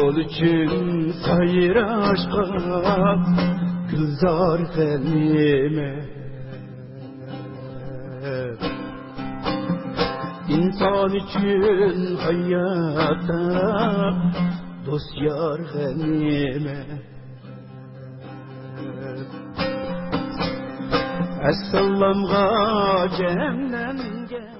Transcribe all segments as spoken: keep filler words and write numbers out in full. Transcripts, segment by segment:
yol için sayraşkan gülzar G'animat. İnsan için hayatta dost yar G'animat. Assalamga cehennamga.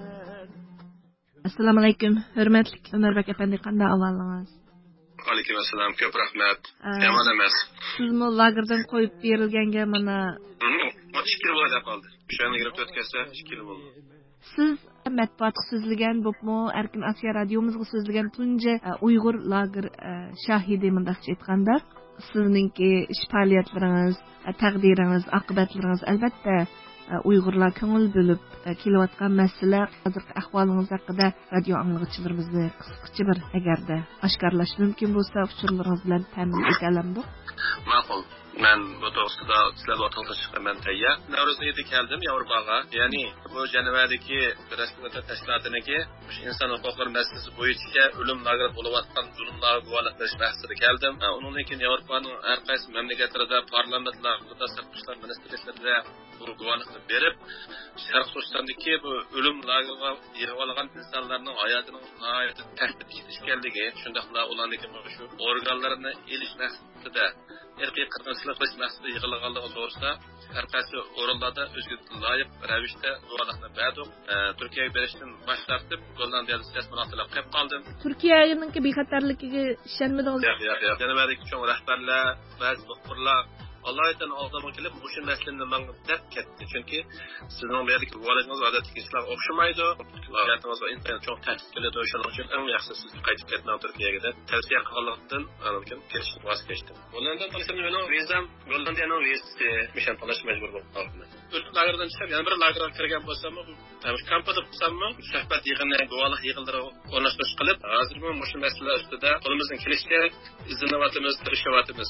Assalomu alaykum, hurmatli Ömerbek efendi, qanday ahvolingiz? Alaykum assalom, ko'p rahmat. Yomon emas. Sizmi lagerdan qo'yib berilganga mana ikki yil bo'ldi qoldi. O'shani kirib o'tkazsa ikki yil bo'ldi. Siz matbuotga so'zlagan bo'pmi, Erkin Osiyo radiomizga so'zlagan tunji Uyg'ur lager shahidi mundaqcha aytganda, sizningki ish faoliyatlaringiz, taqdiringiz, oqibatlaringiz albatta Uyg'urlar ko'ngil bo'lib kelayotgan masala, hozirgi ahvolingiz haqida radio anglag'uchilarimizni qisqacha bir agarda oshkorlash mumkin bo'lsa, uchurlaringiz bilan ta'min eta olamdi. Ma'qul. Men bu to'g'risida sizlar o'rtoqlashishga men tayyor. Navro'zda keldim Yevropaga. Ya'ni bu Janvardagi rasmiy tashkilotiniki inson huquqlari masalasi bo'yicha o'lim lageri bo'layotgan zulmlarga guvohlik berish maqsadida keldim. Undan keyin Yevropaning har qaysi mamlakatlarida parlamentlarida, sirtqi ishlar ministrliklarida bu guvohlikni berib, Sharq Turkistondagi bu o'lim lageriga yig'ib olgan insonlarning hayotining nihoyatda tahdid etishganligi, shundaqla ularning shu organlarini elish maqsadida erkiy qirg'inchilik qilish maqsadida yig'ilganligi to'g'risida har qaysi o'rinlarda o'ziga loyiq ravishda guvohlikni berdik. Turkiyaga berishdan bosh tortib, Gollandiyada siyosatchilar qilib qoldim. Turkiyaninki bexatarligiga ishonmadingiz? Yo'q, yo'q, yo'q. Janvardagi cho'ng rahbarlar, ba'zi muxbirlar Allohdan oldinga kelib bu shu masalani menga deb ketdi. Chunki sizning bu yerdagi guvohligingiz odatdagi ishlar o'xshamaydi. Hayotimiz va inson cho'ng ta'sir qiladi. O'shaning uchun eng yaxshisi siz qaytib ketmang Turkiyaga deb tavsiya qilganlikdan aniqkim kelishib voz kechdim. Bundan tashqari mening vizam Gollandiyaning vizasi mishan talash majbur bo'ldim. Lagerdan chiqib yana bir lagerga kirgan bo'lsam, bu tabiiy kampda bo'lsammi, suhbat yig'ini, guvohlik yig'inlari o'rnashtirish qilib, hozir bu mushul masala ustida qo'limizdan kelishicha izlanayotimiz, tirishyapmiz.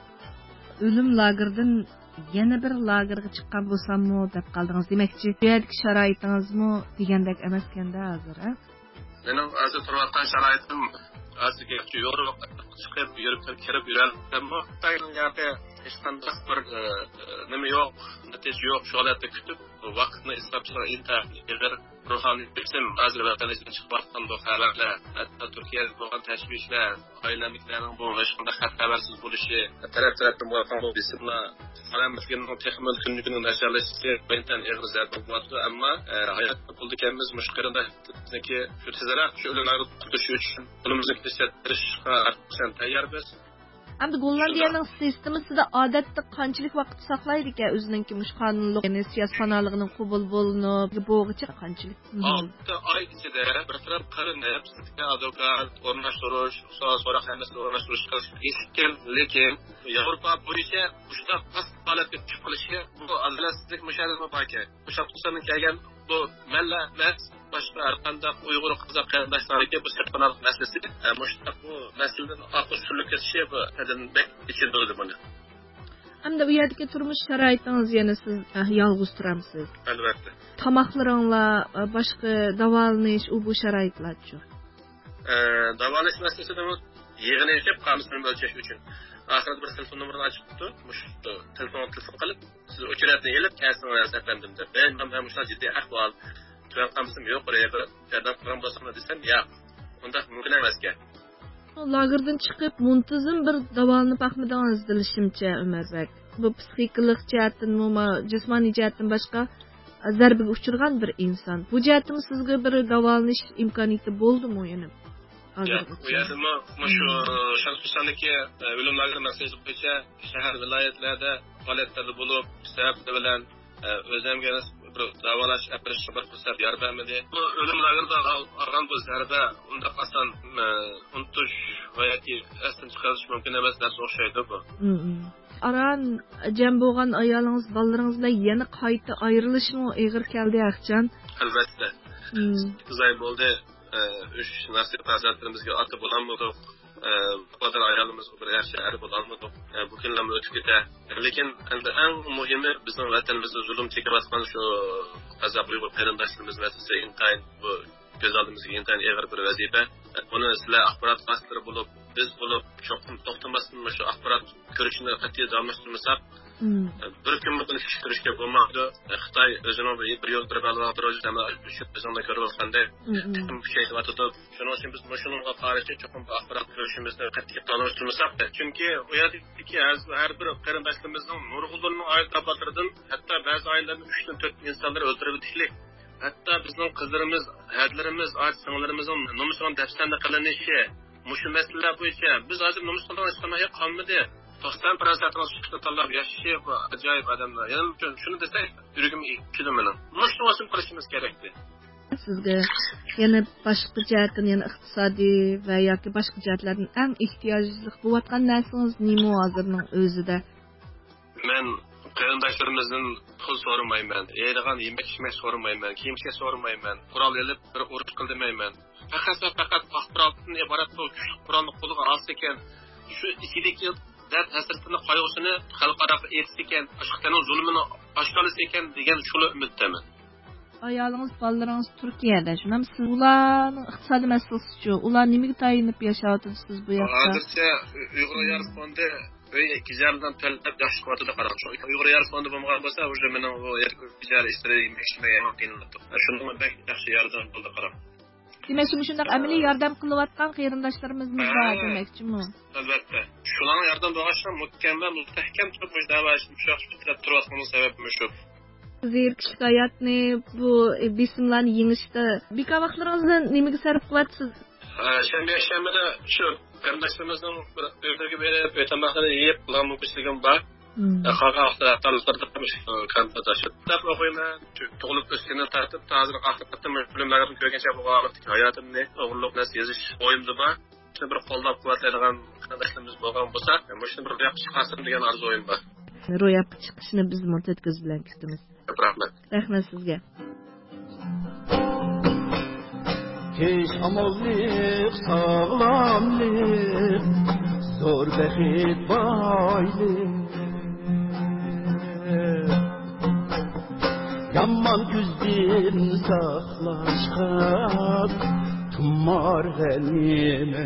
O'lim lagerdan yana bir lagerga chiqqan bo'lsammi deb qaldingiz. Demakchi, bu yerdagi sharoitingizmi degandek emas ekanda hozir, ha? Mening hozir turayotgan sharoitim hozirga yo'q, chiqib yurib kirib yuralsammi, tayinlarga hech qanday bir nima yo'q, natija yo'q, shu holatda kutib, vaqtni ishlabchilar intihar ruhoniy bitim hozir vatanimizga chiqayotgan bu xabarlar, hatto Turkiyada bo'lgan tashvishlar, oilamizlarning bu hechqanday xabarsiz bo'lishi, taraf-tarafdan bo'lgan bu bisimlar, faramizning texnik kunligini nasharlashishi benten eg'ir zarba bo'lyapti, ammo hayotda bo'lganimiz mushqirida bizki shu tezroq shu o'limlarni tutish uchun qo'limizni ko'rsatishga asosan tayyormiz. Hamda Gollandiyaning sistemasida odatda qanchalik vaqt saqlaydi ekan o'zininki mush qonunli, ya'ni siyosiy panolig'ining qabul bo'linib, bo'g'icha qanchalik? olti oy ichida bir taraf qilinib, advokat o'rnashtirish, so'roq hammasi o'rnashtirish qilish, lekin Yevropa bo'yicha shunday past holatga tushib qolishi bu adolatsizlik musharraf bo'lgan. O'sha xususan kelgan bu mallat boshqa har qanday Uyg'ur qozoq qarindoshlariga bu sirpanalik masalasi, mushtaq bu masaladan oqib surilib ketishi bu hadinbek ichildi buni. Hamda bu yerdagi turmush sharoitingiz, yana siz yolg'iz turamsiz. Albatta. Tomoqlaringlar, boshqa davolanish, u bu sharoitlarchi. Eh, davolash masalasida yig'inishib qamishni o'lchash uchun oxirida bir telefon nomerini ochibdi. Shu telefon telefon qilib, siz o'chiratni elib kelsangiz afandim deb. Men ham shu jiddiy ahvol turan qamishim yo'q, buraya yordam qilgan bo'lsam desam, yo'q. Unda mumkin emas ekan. Lagerdan chiqib muntazam bir davolanib baxmadingiz dilishimcha, Umarbek. Bu psixikalik jihatdan, jismoniy jihatdan boshqa zarbaga uchirgan bir inson. Bu jihatdan sizga bir davolanish imkoniyati bo'ldimi yana? Yo'q, bu yerda shu Sharqistondagi o'lim lageri masalasi bo'yicha shahar viloyatlarda holatlarda bo'lib, sabab bilan o'zimga bir davolash aparish bir fursat bermadi. Bu o'lim lagerida olgan bu zarba unda qasan unutish va yoki aslan chiqarish mumkin emas narsa o'xshaydi bu. Aran jam bo'lgan ayolingiz, bolalaringiz bilan yana qayta ayrilishmi og'ir keldi, Axjan? Albatta. Qizay bo'ldi. Üç nasib farzandlarimizga ota bo'lolmadik. Qadar ayolimiz bir yaxshi er bo'lolmadik. Bu kunlar o'tib ketdi. Lekin endi eng muhimi bizning vatanimizda zulm chekayotgan shu azab Uyg'ur qarindoshlarimiz masalasi intayin bu ko'z oldimizga intayin og'ir bir vazifa. Buni sizlar axborot vositalari bo'lib, biz bo'lib cho'qim to'xtamasdan shu axborot ko'rishni qat'iy davomlashtirmasak, bir kun buni fikirishga bo'lmaydi. Xitoy o'zining bir yo'l bir balo bir o'zi nima shu bizning ko'rayotganda kim kuchaytiryapti. Shuning uchun biz shunga qarshi cho'qim axborot ko'rishimizni qat'iy davomlashtirmasak, chunki u yerdagi har bir qarindoshlarimizning nurg'unlarning oilatlaridan hatto ba'zi oilalarning uch dan to'rt insonlar o'ldirib o'tishlik, hatto bizning qizlarimiz, hadlarimiz, ot-singlarimizning nomusining dafsanda qilinishi, mushu masalalar bo'yicha biz hozir nomus qilgan qolmadi. to'qson prosentini chiqishni tanlab yashashib ajoyib odamlar. Yana shuni desak, yuragim kulmini. Mushni o'sim qilishimiz kerakdi. Sizga yana boshqa jihatdan, yana iqtisodiy va yoki boshqa jihatlardan eng ehtiyojli bo'layotgan narsangiz nima hozirning o'zida? Men qarindoshlarimizdan pul so'ramayman, yeydigan yemak-ichmak so'ramayman, kiyim-kechak so'ramayman, qurol olib bir urush qilmayman. Faqat faqat axborotdan iborat bu kuchli qurolni qo'lga olsa ekan, shu ichidagi dard hasratini qayg'usini xalqaro etsa ekan, boshqalarning zulmini oshkorlasa ekan degan shuni umiddaman. Ayolınız, balalarınız Türkiye'de. Şunam siz ularning iqtisodiy masalasi-chi, ular nimaga tayinib yashayapsiz bu yoqda? Hozircha Uyg'ur Yar fondi uy ijardan talab yashqotida qarab, shu Uyg'ur Yar fondi bo'lmagan bo'lsa, o'sha mening bu ijara ishlari ishlamay qiyinlashdi. Shundan bak yaxshi yordam bo'ldi qarab. Demak, shunday amaliy yordam qilayotgan qarindoshlarimiz bor demakchimi? Albatta. Shularning yordam berishdan mukammal, mustahkam turmush davashini shoshtirib turayotganing sababi shu. Zir kişilik hayatni bu bisimlarni yengishda beka vaqtlaringizni nimaga sarf qilyapsiz? Shanba shanbada shu qarindoshlarimizning bir o'rtaga berib, o'tamoqni yeb qilgan mumkinligim bor. Xalqaro taraflarda konferensiya deb o'qiyman. Tug'ilib o'sgandan tartib hozir axlatda filmlarni ko'rgancha bu hayotimni o'g'irlik yozish o'yimda bor. Shuni bir qo'llab quvvatlaydigan qarindoshlarimiz bo'lgan bo'lsa, mana bir ro'yxat chiqarsin degan arzu o'yim bor. Ro'yxat chiqishini biz muhtat ko'z bilan kutamiz. Rahmat. Rahmat sizga. Keş amallik, sağlamlik, zor bəxit baylik. Yaman güzdin saxlaşqab, tummar gənimə.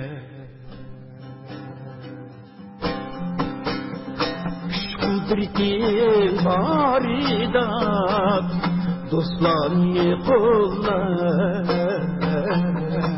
Kudretin barida, dostlarını qolla.